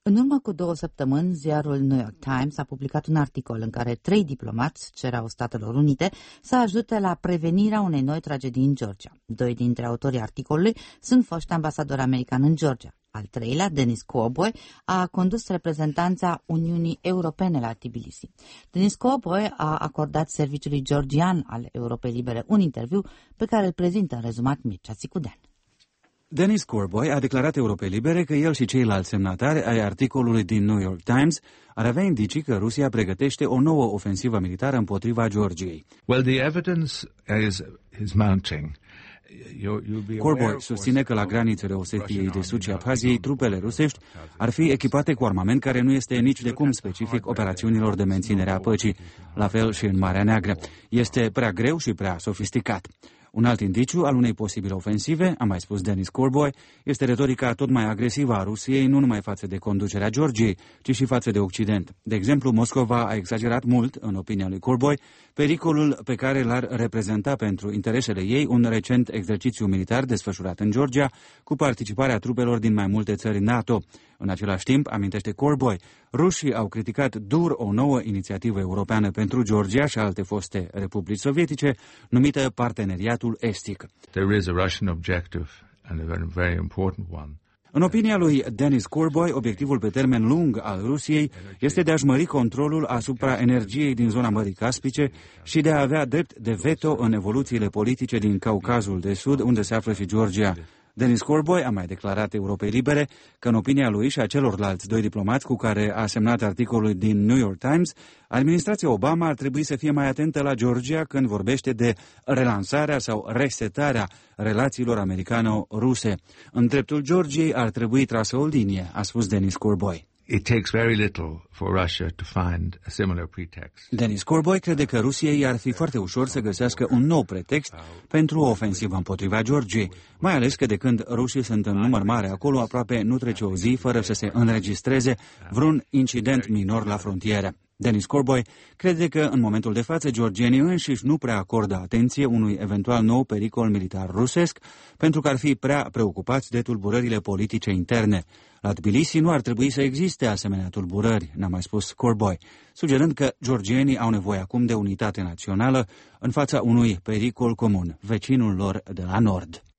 În urmă cu 2 săptămâni, ziarul New York Times a publicat un articol în care 3 diplomați cereau Statelor Unite să ajute la prevenirea unei noi tragedii în Georgia. 2 dintre autorii articolului sunt foști ambasadori americani în Georgia. Al treilea, Denis Cowboy, a condus reprezentanța Uniunii Europene la Tbilisi. Denis Cowboy a acordat serviciului georgian al Europei Libere un interviu pe care îl prezintă în rezumat Mircea Țicudean. Denis Cowboy a declarat Europei Libere că el și ceilalți semnatari ai articolului din New York Times ar avea indicii că Rusia pregătește o nouă ofensivă militară împotriva Georgiei. Well, the evidence is mounting. Cowboy susține că la granițele Osetiei de Sud și Abhaziei, trupele rusești ar fi echipate cu armament care nu este nici de cum specific operațiunilor de menținere a păcii, la fel și în Marea Neagră. Este prea greu și prea sofisticat. Un alt indiciu al unei posibile ofensive, a mai spus Denis Cowboy, este retorica tot mai agresivă a Rusiei, nu numai față de conducerea Georgiei, ci și față de Occident. De exemplu, Moscova a exagerat mult, în opinia lui Cowboy, pericolul pe care l-ar reprezenta pentru interesele ei un recent exercițiu militar desfășurat în Georgia, cu participarea trupelor din mai multe țări NATO. În același timp, amintește Cowboy, rușii au criticat dur o nouă inițiativă europeană pentru Georgia și alte foste republici sovietice, numită Parteneriatul Estic. There is a Russian objective and a very important one. În opinia lui Denis Cowboy, obiectivul pe termen lung al Rusiei este de a-și mări controlul asupra energiei din zona Mării Caspice și de a avea drept de veto în evoluțiile politice din Caucazul de Sud, unde se află și Georgia. Denis Cowboy a mai declarat Europei Libere că, în opinia lui și a celorlalți 2 diplomați cu care a semnat articolul din New York Times, administrația Obama ar trebui să fie mai atentă la Georgia când vorbește de relansarea sau resetarea relațiilor americano-ruse. În dreptul Georgiei ar trebui trasă o linie, a spus Denis Cowboy. It takes very little for Russia to find a similar pretext. Denis Cowboy crede că Rusiei ar fi foarte ușor să găsească un nou pretext pentru o ofensivă împotriva Georgiei, mai ales că de când rușii sunt în număr mare acolo, aproape nu trece o zi fără să se înregistreze vreun incident minor la frontieră. Denis Cowboy crede că, în momentul de față, georgienii înșiși nu prea acordă atenție unui eventual nou pericol militar rusesc, pentru că ar fi prea preocupați de tulburările politice interne. La Tbilisi nu ar trebui să existe asemenea tulburări, ne-a mai spus Cowboy, sugerând că georgienii au nevoie acum de unitate națională în fața unui pericol comun, vecinul lor de la nord.